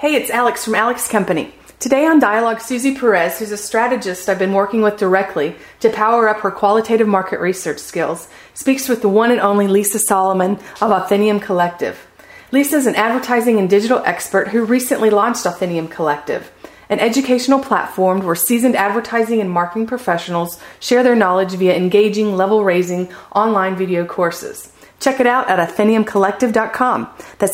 Hey, it's Alex from Alex Company. Today on Dialogue, Susie Perez, who's a strategist I've been working with directly to power up her qualitative market research skills, speaks with the one and only Lisa Solomon of Authenium Collective. Lisa is an advertising and digital expert who recently launched Authenium Collective, an educational platform where seasoned advertising and marketing professionals share their knowledge via engaging, level-raising online video courses. Check it out at autheniumcollective.com. That's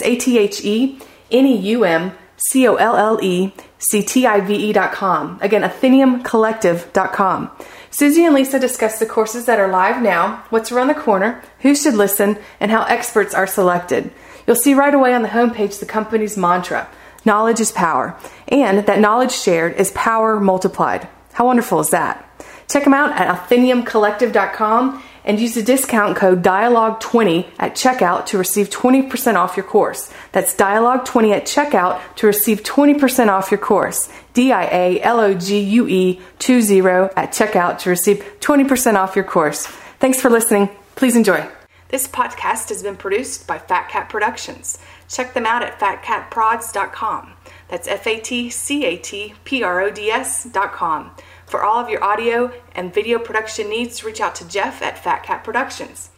ATHENEUMCOLLECTIVE.com. Again, autheniumcollective.com. Susie and Lisa discuss the courses that are live now, what's around the corner, who should listen, and how experts are selected. You'll see right away on the homepage the company's mantra, knowledge is power, and that knowledge shared is power multiplied. How wonderful is that? Check them out at autheniumcollective.com and use the discount code Dialogue20 at checkout to receive 20% off your course. That's Dialogue20 at checkout to receive 20% off your course. DIALOGUE20 at checkout to receive 20% off your course. Thanks for listening. Please enjoy. This podcast has been produced by Fat Cat Productions. Check them out at fatcatprods.com. That's FATCATPRODS.com. For all of your audio and video production needs, reach out to Jeff at Fat Cat Productions.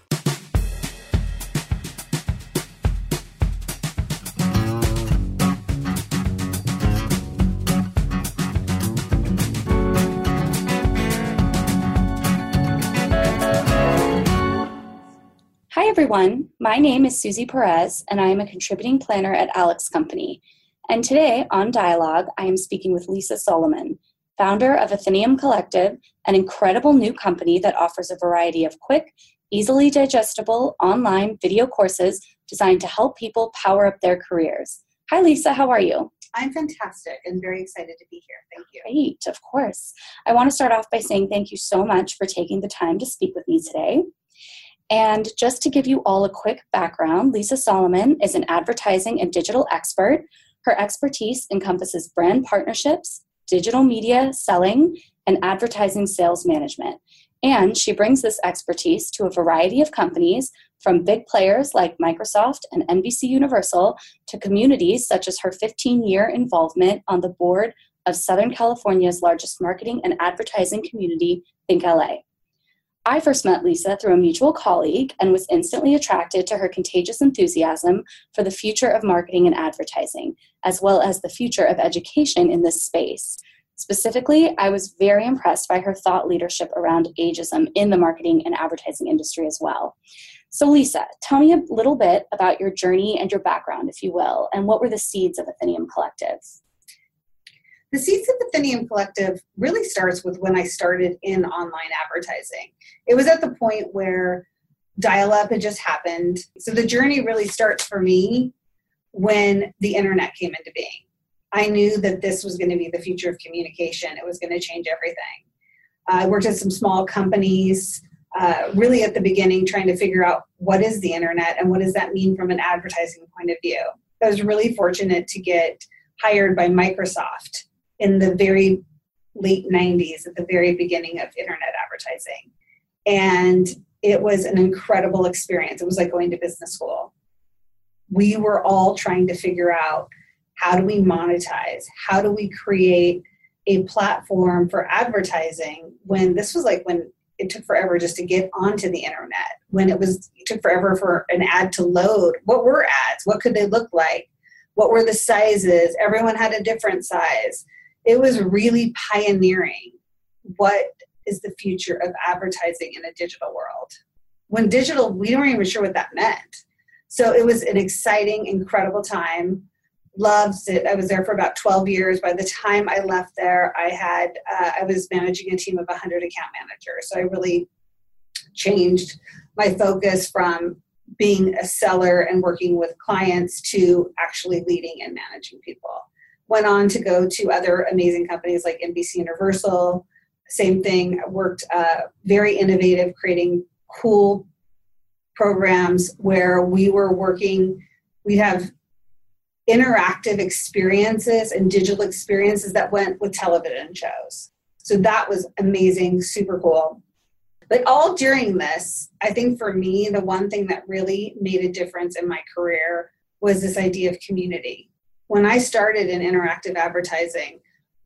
Hi everyone, my name is Susie Perez and I am a contributing planner at Alex Company. And today on Dialogue, I am speaking with Lisa Solomon, founder of Authenium Collective, an incredible new company that offers a variety of quick, easily digestible online video courses designed to help people power up their careers. Hi Lisa, how are you? I'm fantastic and very excited to be here. Thank you. Great, of course. I want to start off by saying thank you so much for taking the time to speak with me today. And just to give you all a quick background, Lisa Solomon is an advertising and digital expert. Her expertise encompasses brand partnerships, digital media selling, and advertising sales management. And she brings this expertise to a variety of companies, from big players like Microsoft and NBC Universal to communities such as her 15-year involvement on the board of Southern California's largest marketing and advertising community, Think LA. I first met Lisa through a mutual colleague and was instantly attracted to her contagious enthusiasm for the future of marketing and advertising, as well as the future of education in this space. Specifically, I was very impressed by her thought leadership around ageism in the marketing and advertising industry as well. So Lisa, tell me a little bit about your journey and your background, if you will, and what were the seeds of Authenium Collective? The seeds of Authenium Collective really starts with when I started in online advertising. It was at the point where dial-up had just happened. So the journey really starts for me when the internet came into being. I knew that this was going to be the future of communication. It was going to change everything. I worked at some small companies, really at the beginning, trying to figure out what is the internet and what does that mean from an advertising point of view. I was really fortunate to get hired by Microsoft in the very late 90s, at the very beginning of internet advertising. And it was an incredible experience. It was like going to business school. We were all trying to figure out, how do we monetize? How do we create a platform for advertising when this was like when it took forever just to get onto the internet, when it took forever for an ad to load. What were ads? What could they look like? What were the sizes? Everyone had a different size. It was really pioneering what is the future of advertising in a digital world. When digital, we weren't even sure what that meant. So it was an exciting, incredible time. Loved it. I was there for about 12 years. By the time I left there, I was managing a team of 100 account managers. So I really changed my focus from being a seller and working with clients to actually leading and managing people. Went on to go to other amazing companies like NBC Universal. Same thing, worked very innovative, creating cool programs where we were working, we'd have interactive experiences and digital experiences that went with television shows. So that was amazing, super cool. But all during this, I think for me, the one thing that really made a difference in my career was this idea of community. when I started in interactive advertising,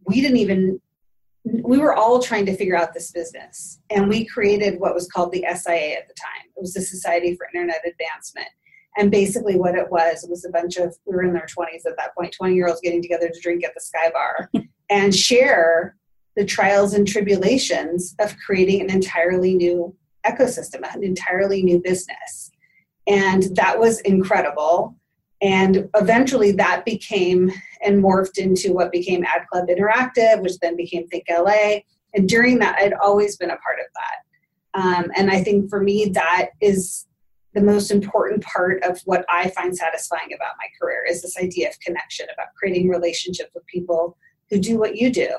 we were all trying to figure out this business. And we created what was called the SIA at the time. It was the Society for Internet Advancement. And basically what it was a bunch of, we were in their 20s at that point, 20-year-olds getting together to drink at the Sky Bar and share the trials and tribulations of creating an entirely new ecosystem, an entirely new business. And that was incredible. And eventually that became and morphed into what became Ad Club Interactive, which then became Think LA. And during that, I'd always been a part of that. And I think for me, that is the most important part of what I find satisfying about my career, is this idea of connection, about creating relationships with people who do what you do.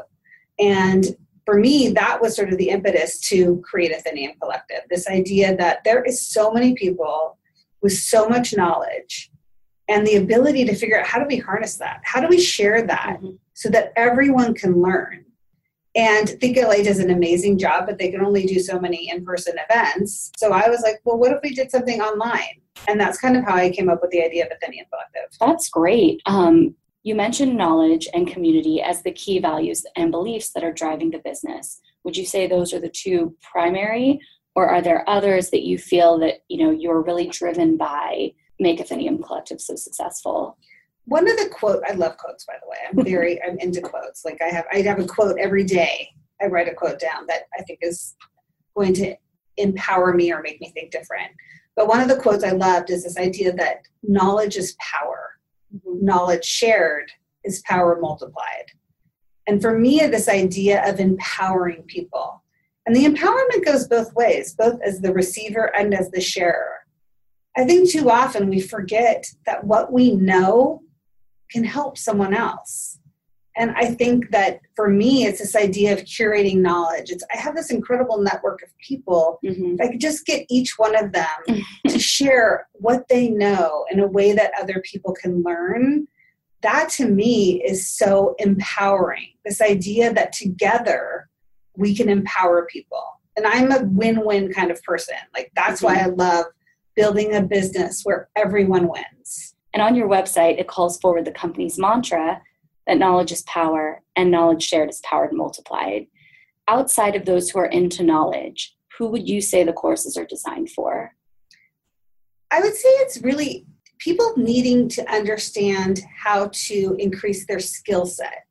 And for me, that was sort of the impetus to create Athenium Collective, this idea that there is so many people with so much knowledge and the ability to figure out, how do we harness that? How do we share that so that everyone can learn? And Think LA does an amazing job, but they can only do so many in-person events. So I was like, well, what if we did something online? And that's kind of how I came up with the idea of Athenium Collective. That's great. You mentioned knowledge and community as the key values and beliefs that are driving the business. Would you say those are the two primary, or are there others that you feel that, you're really driven by make Athenium Collective so successful? One of the I love quotes, by the way. I'm into quotes. Like I have a quote every day. I write a quote down that I think is going to empower me or make me think different. But one of the quotes I loved is this idea that knowledge is power. Knowledge shared is power multiplied. And for me, this idea of empowering people, and the empowerment goes both ways, both as the receiver and as the sharer. I think too often we forget that what we know can help someone else. And I think that for me, it's this idea of curating knowledge. I have this incredible network of people. If I could just get each one of them to share what they know in a way that other people can learn, that to me is so empowering. This idea that together we can empower people. And I'm a win-win kind of person. Like that's why I love building a business where everyone wins. And on your website, it calls forward the company's mantra that knowledge is power and knowledge shared is power multiplied. Outside of those who are into knowledge, who would you say the courses are designed for? I would say it's really people needing to understand how to increase their skill set.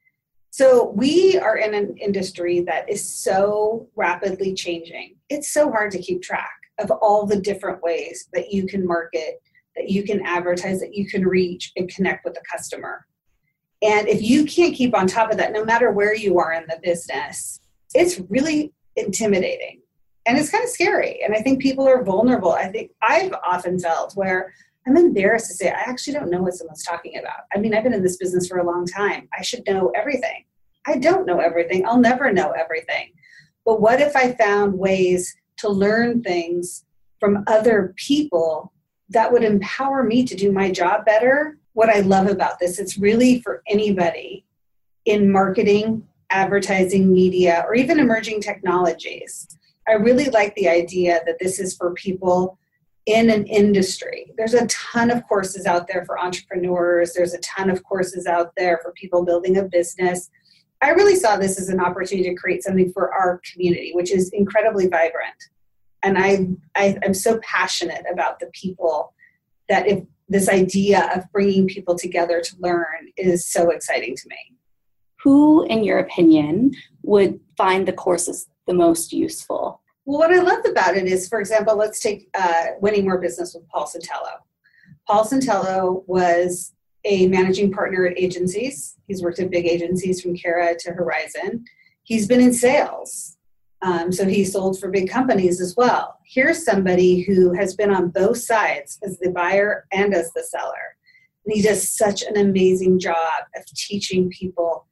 So we are in an industry that is so rapidly changing. It's so hard to keep track of all the different ways that you can market, that you can advertise, that you can reach and connect with the customer. And if you can't keep on top of that, no matter where you are in the business, it's really intimidating and it's kind of scary. And I think people are vulnerable. I think I've often felt where I'm embarrassed to say, I actually don't know what someone's talking about. I mean, I've been in this business for a long time. I should know everything. I don't know everything. I'll never know everything. But what if I found ways to learn things from other people that would empower me to do my job better? What I love about this, it's really for anybody in marketing, advertising, media, or even emerging technologies. I really like the idea that this is for people in an industry. There's a ton of courses out there for entrepreneurs. There's a ton of courses out there for people building a business. I really saw this as an opportunity to create something for our community, which is incredibly vibrant. And I'm so passionate about the people that if this idea of bringing people together to learn is so exciting to me. Who, in your opinion, would find the courses the most useful? Well, what I love about it is, for example, let's take Winning More Business with Paul Santello. Paul Santello was a managing partner at agencies. He's worked at big agencies from Kara to Horizon. He's been in sales. So he sold for big companies as well. Here's somebody who has been on both sides as the buyer and as the seller. And he does such an amazing job of teaching people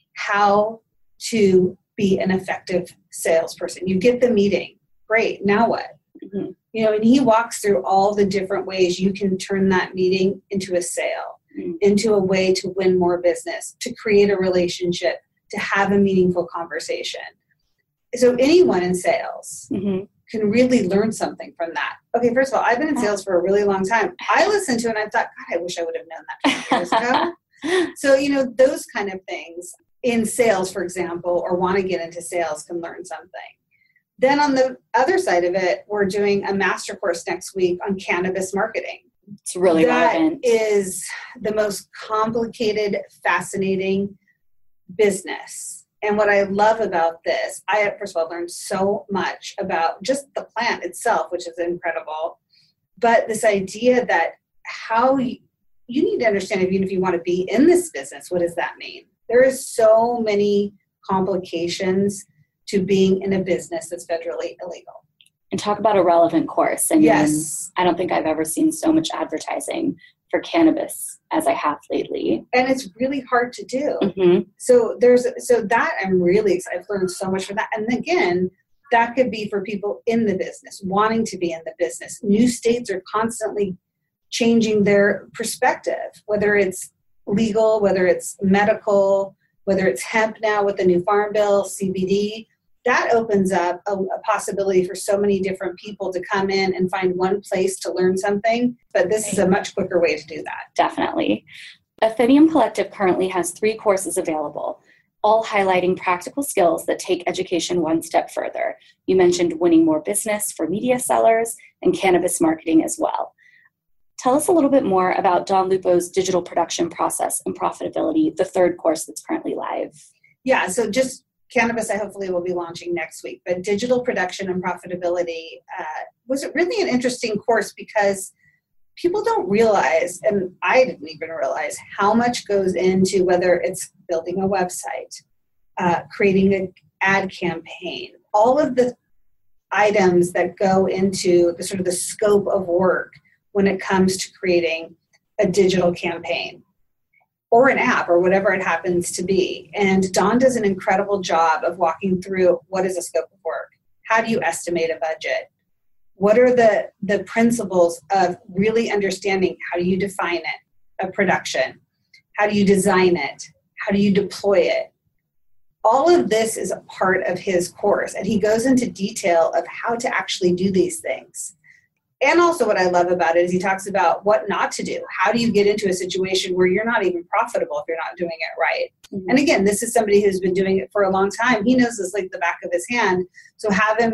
how to be an effective salesperson. You get the meeting. Great. Now what? And he walks through all the different ways you can turn that meeting into a sale, into a way to win more business, to create a relationship, to have a meaningful conversation. So anyone in sales can really learn something from that. Okay, first of all, I've been in sales for a really long time. I listened to it and I thought, God, I wish I would have known that 20 years ago. So, those kind of things in sales, for example, or want to get into sales can learn something. Then on the other side of it, we're doing a master course next week on cannabis marketing. It's really relevant. That is the most complicated, fascinating business. And what I love about this, I, first of all, learned so much about just the plant itself, which is incredible. But this idea that how you need to understand, even if you want to be in this business, what does that mean? There is so many complications to being in a business that's federally illegal. And talk about a relevant course. I mean, yes. I don't think I've ever seen so much advertising for cannabis as I have lately. And it's really hard to do. Mm-hmm. So that I'm really excited. I've learned so much from that. And again, that could be for people in the business, wanting to be in the business. New states are constantly changing their perspective, whether it's legal, whether it's medical, whether it's hemp now with the new farm bill, CBD. That opens up a possibility for so many different people to come in and find one place to learn something. But this is a much quicker way to do that. Definitely. Athenium Collective currently has 3 courses available, all highlighting practical skills that take education one step further. You mentioned winning more business for media sellers and cannabis marketing as well. Tell us a little bit more about Don Lupo's digital production process and profitability, the 3rd course that's currently live. Yeah, so just cannabis, I hopefully will be launching next week, but digital production and profitability was really an interesting course because people don't realize, and I didn't even realize, how much goes into whether it's building a website, creating an ad campaign, all of the items that go into the sort of the scope of work when it comes to creating a digital campaign or an app or whatever it happens to be. And Don does an incredible job of walking through what is a scope of work? How do you estimate a budget? What are the principles of really understanding how do you define it, a production? How do you design it? How do you deploy it? All of this is a part of his course, and he goes into detail of how to actually do these things. And also what I love about it is he talks about what not to do. How do you get into a situation where you're not even profitable if you're not doing it right? Mm-hmm. And again, this is somebody who's been doing it for a long time. He knows this like the back of his hand. So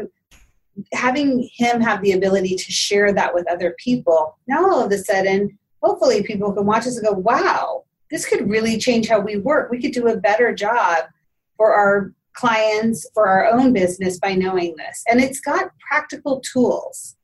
having him have the ability to share that with other people, now all of a sudden, hopefully people can watch this and go, wow, this could really change how we work. We could do a better job for our clients, for our own business by knowing this. And it's got practical tools.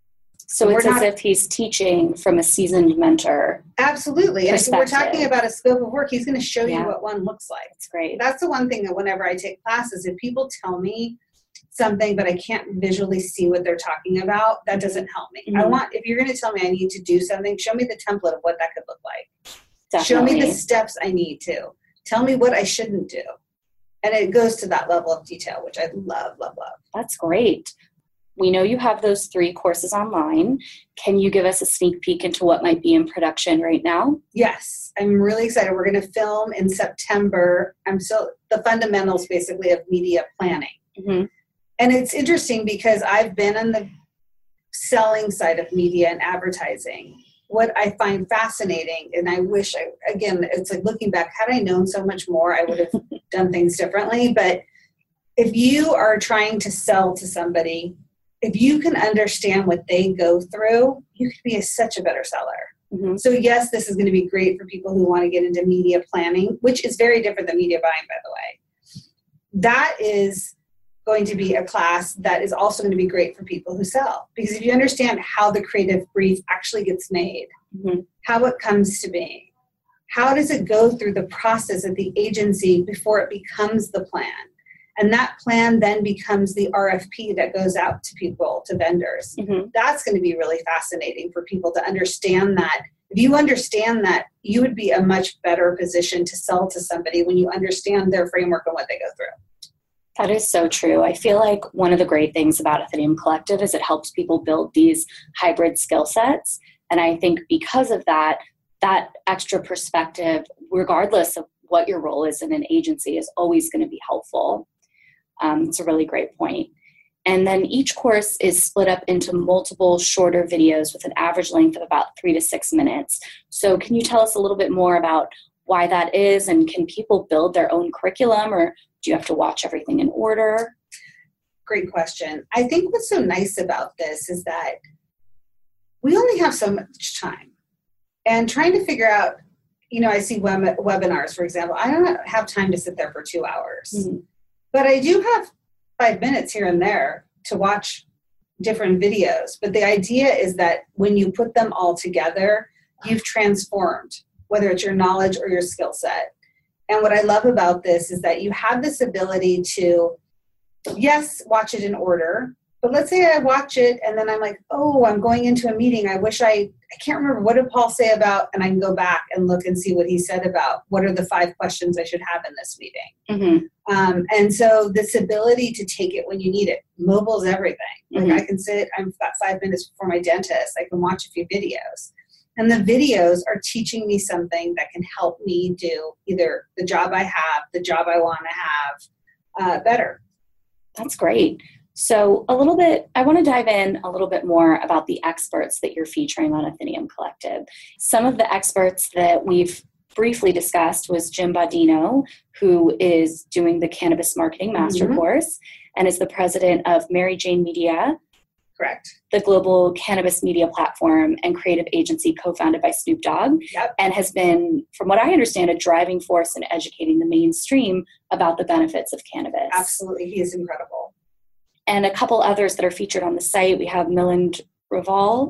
So it's as if he's teaching from a seasoned mentor. Absolutely. And if we're talking about a scope of work, he's going to show you what one looks like. That's great. That's the one thing that whenever I take classes, if people tell me something, but I can't visually see what they're talking about, that doesn't help me. Mm-hmm. If you're going to tell me I need to do something, show me the template of what that could look like. Definitely. Show me the steps I need to. Tell me what I shouldn't do. And it goes to that level of detail, which I love, love, love. That's great. We know you have those 3 courses online. Can you give us a sneak peek into what might be in production right now? Yes, I'm really excited. We're going to film in September. The fundamentals basically of media planning. Mm-hmm. And it's interesting because I've been on the selling side of media and advertising. What I find fascinating, and I wish, it's like looking back, had I known so much more, I would have done things differently. But if you are trying to sell to somebody, if you can understand what they go through, you could be such a better seller. Mm-hmm. So yes, this is going to be great for people who want to get into media planning, which is very different than media buying, by the way. That is going to be a class that is also going to be great for people who sell. Because if you understand how the creative brief actually gets made, mm-hmm. how it comes to being, how does it go through the process at the agency before it becomes the plan? And that plan then becomes the RFP that goes out to people, to vendors. Mm-hmm. That's going to be really fascinating for people to understand that. If you understand that, you would be a much better position to sell to somebody when you understand their framework and what they go through. That is so true. I feel like one of the great things about Athenium Collective is it helps people build these hybrid skill sets. And I think because of that extra perspective, regardless of what your role is in an agency, is always going to be helpful. It's a really great point. And then each course is split up into multiple shorter videos with an average length of about 3 to 6 minutes. So can you tell us a little bit more about why that is? And can people build their own curriculum, or do you have to watch everything in order? Great question. I think what's so nice about this is that we only have so much time. And trying to figure out, I see webinars, for example. I don't have time to sit there for 2 hours. Mm-hmm. But I do have 5 minutes here and there to watch different videos. But the idea is that when you put them all together, you've transformed, whether it's your knowledge or your skill set. And what I love about this is that you have this ability to, yes, watch it in order. But let's say I watch it and then I'm like, oh, I'm going into a meeting. I wish I can't remember, what did Paul say about, and I can go back and look and see what he said about what are the 5 questions I should have in this meeting. Mm-hmm. And so this ability to take it when you need it, mobile's everything. Like I can sit, I've got 5 minutes before my dentist, I can watch a few videos. And the videos are teaching me something that can help me do either the job I have, the job I want to have better. That's great. So I want to dive in a little bit more about the experts that you're featuring on Atheneum Collective. Some of the experts that we've briefly discussed was Jim Baudino, who is doing the Cannabis Marketing Master Course and is the president of Mary Jane Media. Correct. The global cannabis media platform and creative agency co-founded by Snoop Dogg, and has been, from what I understand, a driving force in educating the mainstream about the benefits of cannabis. Absolutely. He is incredible. And a couple others that are featured on the site. We have Milind Raval,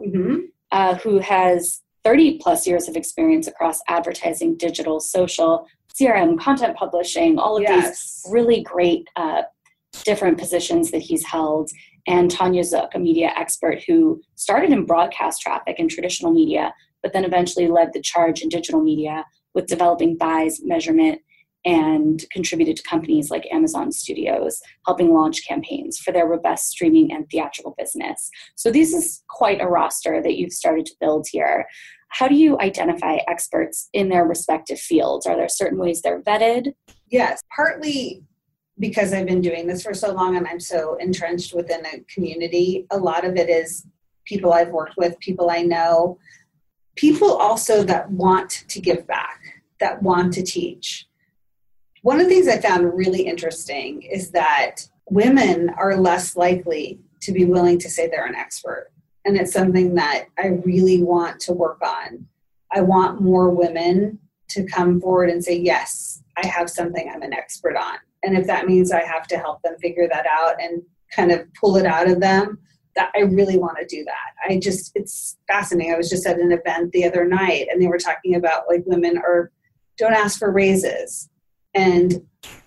who has 30 plus years of experience across advertising, digital, social, CRM, content publishing, all of these really great different positions that he's held. And Tanya Zook, a media expert who started in broadcast traffic and traditional media, but then eventually led the charge in digital media with developing buys, measurement, and contributed to companies like Amazon Studios, helping launch campaigns for their robust streaming and theatrical business. So this is quite a roster that you've started to build here. How do you identify experts in their respective fields? Are there certain ways they're vetted? Yes, partly because I've been doing this for so long and I'm so entrenched within a community. A lot of it is people I've worked with, people I know, people also that want to give back, that want to teach. One of the things I found really interesting is that women are less likely to be willing to say they're an expert. And it's something that I really want to work on. I want more women to come forward and say, yes, I have something I'm an expert on. And if that means I have to help them figure that out and kind of pull it out of them, that I really want to do that. It's fascinating. I was just at an event the other night and they were talking about like women don't ask for raises. And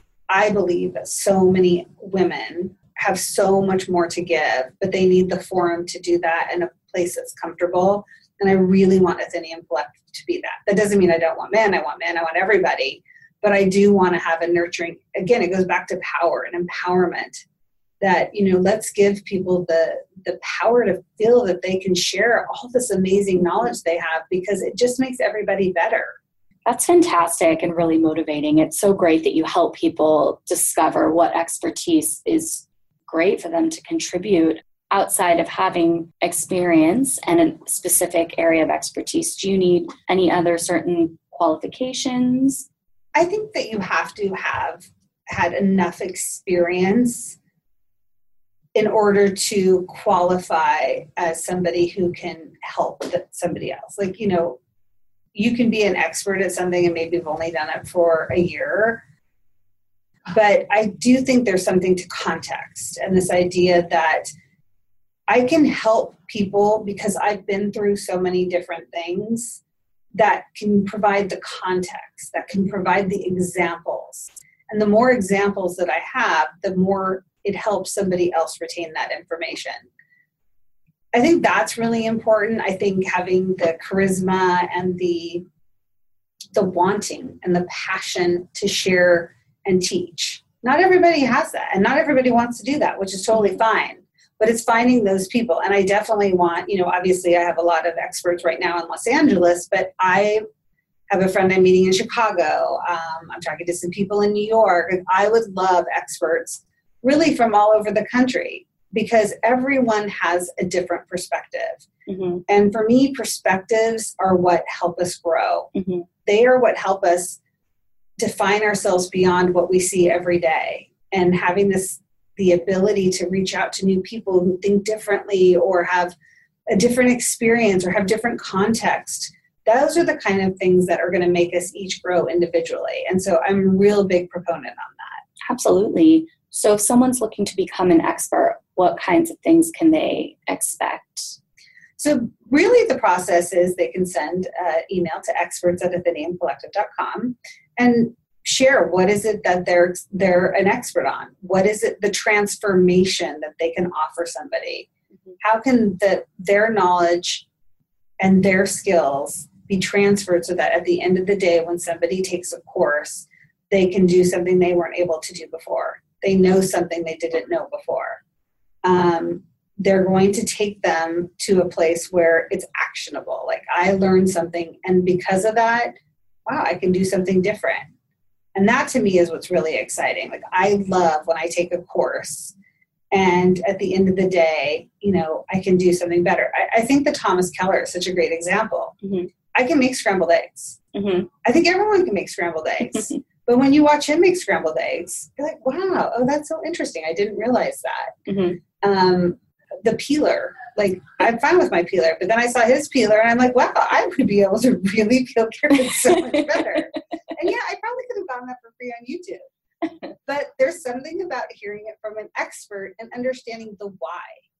I believe that so many women have so much more to give, but they need the forum to do that in a place that's comfortable. And I really want Atheneum Collective to be that. That doesn't mean I don't want men. I want everybody. But I do want to have a nurturing, again, it goes back to power and empowerment that, let's give people the power to feel that they can share all this amazing knowledge they have because it just makes everybody better. That's fantastic and really motivating. It's so great that you help people discover what expertise is great for them to contribute outside of having experience and a specific area of expertise. Do you need any other certain qualifications? I think that you have to have had enough experience in order to qualify as somebody who can help somebody else. Like, you can be an expert at something and maybe you've only done it for a year. But I do think there's something to context and this idea that I can help people because I've been through so many different things that can provide the context, that can provide the examples. And the more examples that I have, the more it helps somebody else retain that information. I think that's really important. I think having the charisma and the wanting and the passion to share and teach. Not everybody has that, and not everybody wants to do that, which is totally fine. But it's finding those people. And I definitely want, obviously I have a lot of experts right now in Los Angeles, but I have a friend I'm meeting in Chicago. I'm talking to some people in New York. And I would love experts really from all over the country because everyone has a different perspective. Mm-hmm. And for me, perspectives are what help us grow. Mm-hmm. They are what help us define ourselves beyond what we see every day. And having the ability to reach out to new people who think differently or have a different experience or have different context, those are the kind of things that are going to make us each grow individually. And so I'm a real big proponent on that. Absolutely. So if someone's looking to become an expert, what kinds of things can they expect? So really the process is they can send an email to experts@atheneumcollective.com and share what is it that they're an expert on. What is it, the transformation that they can offer somebody? Mm-hmm. How can their knowledge and their skills be transferred so that at the end of the day, when somebody takes a course, they can do something they weren't able to do before. They know something they didn't know before. They're going to take them to a place where it's actionable. Like, I learned something, and because of that, wow, I can do something different. And that to me is what's really exciting. Like, I love when I take a course and at the end of the day, I can do something better. I think that Thomas Keller is such a great example. Mm-hmm. I can make scrambled eggs. Mm-hmm. I think everyone can make scrambled eggs. But when you watch him make scrambled eggs, you're like, wow, oh, that's so interesting. I didn't realize that. Mm-hmm. The peeler, like, I'm fine with my peeler, but then I saw his peeler and I'm like, wow, I would be able to really peel carrots so much better. And yeah, I probably could have gotten that for free on YouTube. But there's something about hearing it from an expert and understanding the why.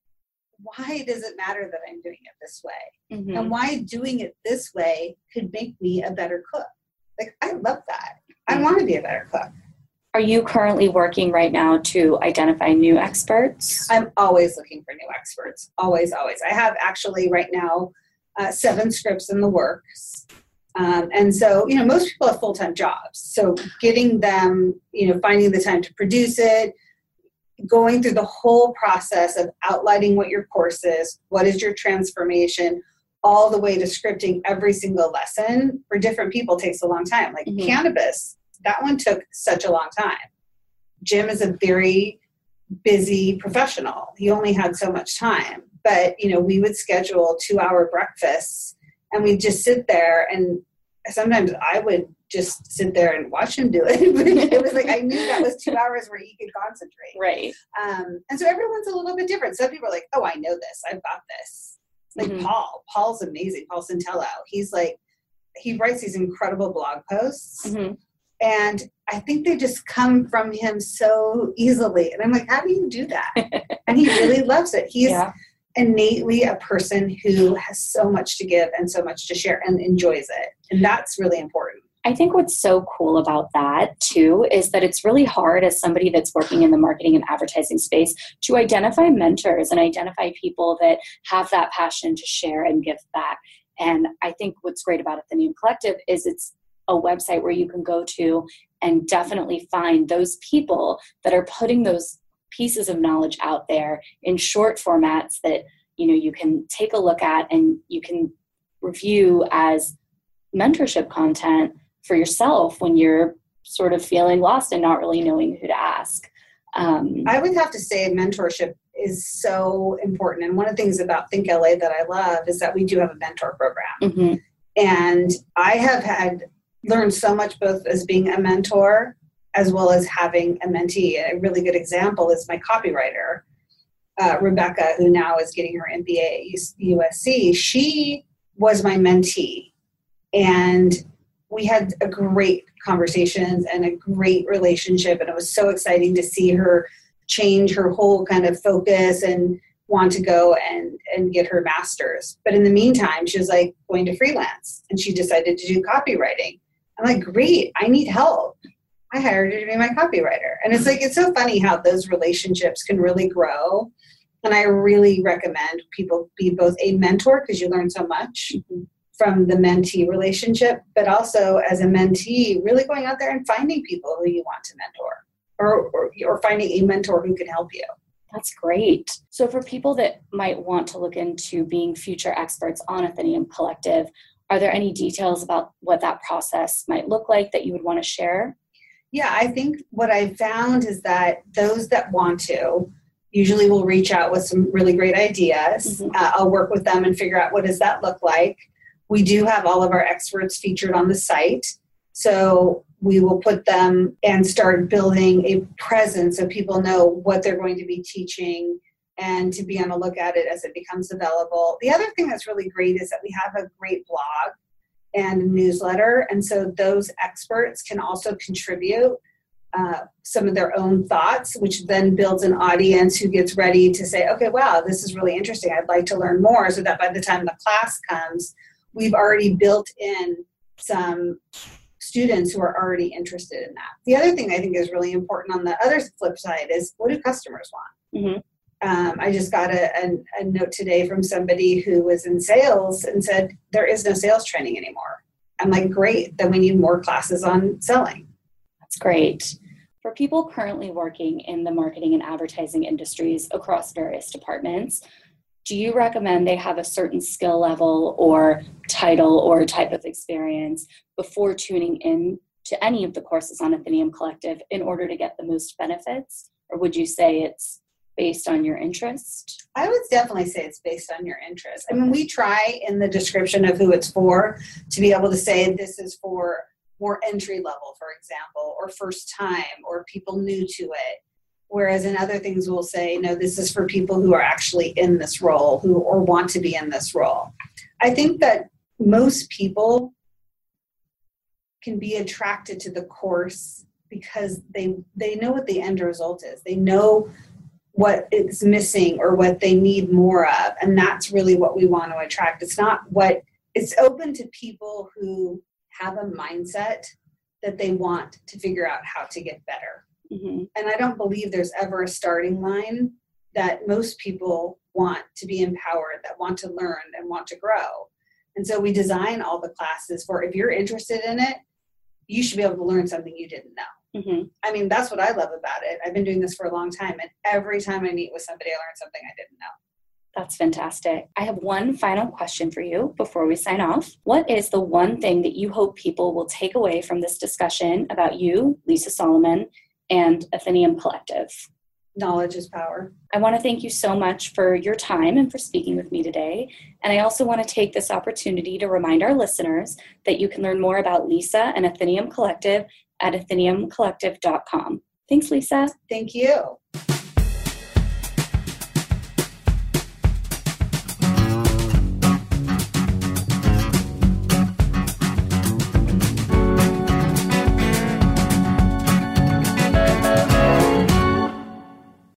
Why does it matter that I'm doing it this way? Mm-hmm. And why doing it this way could make me a better cook? Like, I love that. I want to be a better cook. Are you currently working right now to identify new experts? I'm always looking for new experts. Always, always. I have actually right now 7 scripts in the works. And so, most people have full-time jobs. So getting them, finding the time to produce it, going through the whole process of outlining what your course is, what is your transformation, all the way to scripting every single lesson for different people takes a long time. Like mm-hmm. Cannabis, that one took such a long time. Jim is a very busy professional. He only had so much time. But, we would schedule 2-hour breakfasts and we'd just sit there, and sometimes I would just sit there and watch him do it. But it was like, I knew that was 2 hours where he could concentrate. Right. And so everyone's a little bit different. Some people are like, oh, I know this. I've got this. Like mm-hmm. Paul's amazing. Paul Centello. He's like, he writes these incredible blog posts. Mm-hmm. And I think they just come from him so easily. And I'm like, how do you do that? And he really loves it. He's innately a person who has so much to give and so much to share and enjoys it. And that's really important. I think what's so cool about that too is that it's really hard as somebody that's working in the marketing and advertising space to identify mentors and identify people that have that passion to share and give back. And I think what's great about Atheneum Collective is it's a website where you can go to and definitely find those people that are putting those pieces of knowledge out there in short formats that, you can take a look at and you can review as mentorship content for yourself when you're sort of feeling lost and not really knowing who to ask. I would have to say mentorship is so important. And one of the things about Think LA that I love is that we do have a mentor program. Mm-hmm. And I have learned so much both as being a mentor as well as having a mentee. A really good example is my copywriter, Rebecca, who now is getting her MBA at USC. She was my mentee. And we had a great conversations and a great relationship. And it was so exciting to see her change her whole kind of focus and want to go and get her master's. But in the meantime, she was like going to freelance and she decided to do copywriting. I'm like, great, I need help. I hired her to be my copywriter. And it's like, it's so funny how those relationships can really grow. And I really recommend people be both a mentor because you learn so much mm-hmm. from the mentee relationship, but also as a mentee, really going out there and finding people who you want to mentor or finding a mentor who can help you. That's great. So for people that might want to look into being future experts on Atheneum Collective, are there any details about what that process might look like that you would want to share? Yeah, I think what I found is that those that want to, usually will reach out with some really great ideas. I'll work with them and figure out what does that look like. We do have all of our experts featured on the site. So we will put them and start building a presence so people know what they're going to be teaching and to be on a look at it as it becomes available. The other thing that's really great is that we have a great blog and a newsletter. And so those experts can also contribute some of their own thoughts, which then builds an audience who gets ready to say, okay, wow, this is really interesting. I'd like to learn more, so that by the time the class comes, we've already built in some students who are already interested in that. The other thing I think is really important on the other flip side is, what do customers want? I just got a note today from somebody who was in sales and said, there is no sales training anymore. I'm like, great, then we need more classes on selling. That's great. For people currently working in the marketing and advertising industries across various departments, do you recommend they have a certain skill level or title or type of experience before tuning in to any of the courses on Atheneum Collective in order to get the most benefits? Or would you say it's based on your interest? I would definitely say it's based on your interest. I mean, we try in the description of who it's for to be able to say this is for more entry level, for example, or first time, or people new to it. Whereas in other things we'll say, no, this is for people who are actually in this role, who or want to be in this role. I think that most people can be attracted to the course because they know what the end result is. They know what is missing or what they need more of. And that's really what we want to attract. It's open to people who have a mindset that they want to figure out how to get better. And I don't believe there's ever a starting line. That most people want to be empowered, that want to learn and want to grow. And so we design all the classes for, if you're interested in it, you should be able to learn something you didn't know. I mean, that's what I love about it. I've been doing this for a long time, and every time I meet with somebody, I learn something I didn't know. That's fantastic. I have one final question for you before we sign off. What is the one thing that you hope people will take away from this discussion about you, Lisa Solomon, and Atheneum Collective? Knowledge is power. I want to thank you so much for your time and for speaking with me today. And I also want to take this opportunity to remind our listeners that you can learn more about Lisa and Atheneum Collective at atheneumcollective.com. Thanks, Lisa. Thank you.